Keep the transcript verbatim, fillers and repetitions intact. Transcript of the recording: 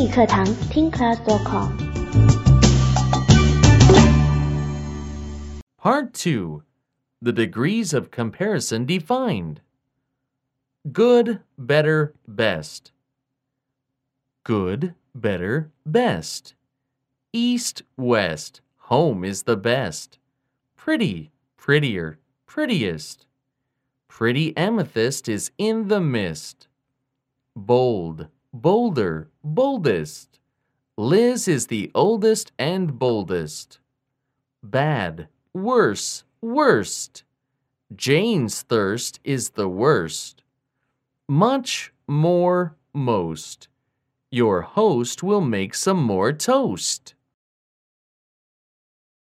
语课堂听 class dot com。 Part two. The degrees of comparison defined. Good, better, best. Good, better, best. East, west, home is the best. Pretty, prettier, prettiest. Pretty amethyst is in the mist. Bold, bolder, boldest. Liz is the oldest and boldest. Bad, worse, worst. Jane's thirst is the worst. Much, more, most. Your host will make some more toast.